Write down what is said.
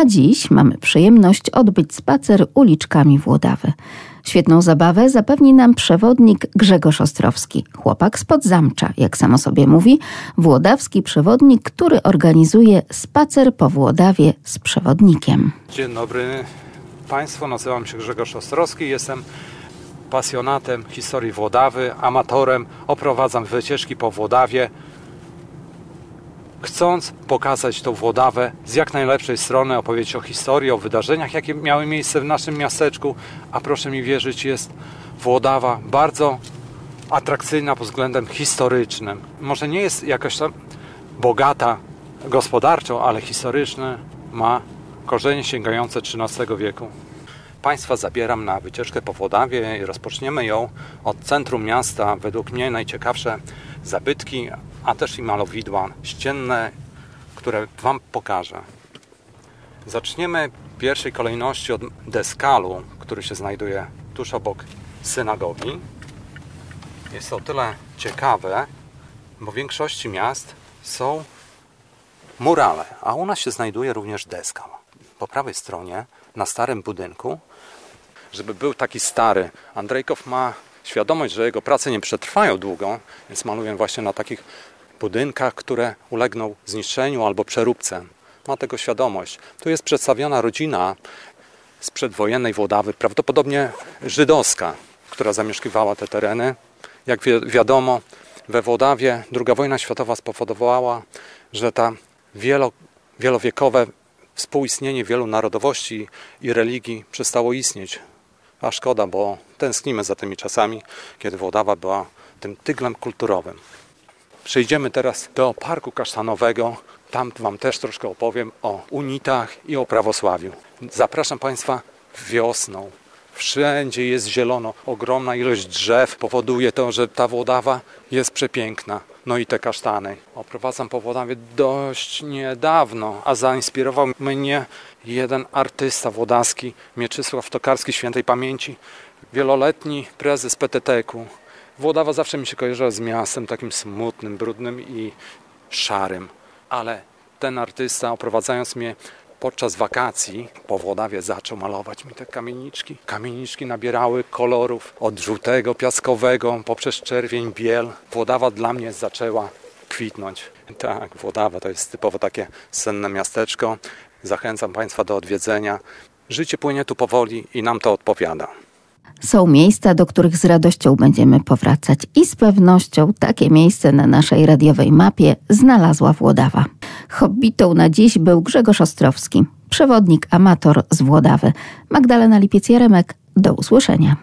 A dziś mamy przyjemność odbyć spacer uliczkami Włodawy. Świetną zabawę zapewni nam przewodnik Grzegorz Ostrowski, chłopak spod Zamcza, jak sam o sobie mówi, włodawski przewodnik, który organizuje spacer po Włodawie z przewodnikiem. Dzień dobry Państwu, nazywam się Grzegorz Ostrowski, jestem pasjonatem historii Włodawy, amatorem, oprowadzam wycieczki po Włodawie, chcąc pokazać tą Włodawę z jak najlepszej strony, opowiedzieć o historii, o wydarzeniach, jakie miały miejsce w naszym miasteczku, a proszę mi wierzyć, jest Włodawa bardzo atrakcyjna pod względem historycznym. Może nie jest jakoś tam bogata gospodarczo, ale historyczne ma korzenie sięgające XIII wieku. Państwa zabieram na wycieczkę po Włodawie i rozpoczniemy ją od centrum miasta. Według mnie najciekawsze zabytki, a też i malowidła ścienne, które Wam pokażę. Zaczniemy w pierwszej kolejności od deskalu, który się znajduje tuż obok synagogi. Jest to o tyle ciekawe, bo w większości miast są murale, a u nas się znajduje również deskal. Po prawej stronie, na starym budynku, żeby był taki stary. Andrejkow ma świadomość, że jego prace nie przetrwają długo, więc maluje właśnie na takich budynkach, które ulegną zniszczeniu albo przeróbce. Ma tego świadomość. Tu jest przedstawiona rodzina z przedwojennej Włodawy, prawdopodobnie żydowska, która zamieszkiwała te tereny. Jak wiadomo, we Włodawie II wojna światowa spowodowała, że ta wielowiekowe współistnienie wielu narodowości i religii przestało istnieć. A szkoda, bo tęsknimy za tymi czasami, kiedy Włodawa była tym tyglem kulturowym. Przejdziemy teraz do Parku Kasztanowego. Tam Wam też troszkę opowiem o unitach i o prawosławiu. Zapraszam Państwa wiosną. Wszędzie jest zielono. Ogromna ilość drzew powoduje to, że ta Włodawa jest przepiękna. No i te kasztany. Oprowadzam po Włodawie dość niedawno, a zainspirował mnie jeden artysta włodawski, Mieczysław Tokarski, świętej pamięci, wieloletni prezes PTT-ku. Włodawa zawsze mi się kojarzyła z miastem takim smutnym, brudnym i szarym, ale ten artysta, oprowadzając mnie podczas wakacji po Włodawie, zaczął malować mi te kamieniczki. Kamieniczki nabierały kolorów od żółtego, piaskowego, poprzez czerwień, biel. Włodawa dla mnie zaczęła kwitnąć. Tak, Włodawa to jest typowo takie senne miasteczko. Zachęcam Państwa do odwiedzenia. Życie płynie tu powoli i nam to odpowiada. Są miejsca, do których z radością będziemy powracać i z pewnością takie miejsce na naszej radiowej mapie znalazła Włodawa. Hobbitą na dziś był Grzegorz Ostrowski, przewodnik amator z Włodawy. Magdalena Lipiec-Jaremek, do usłyszenia.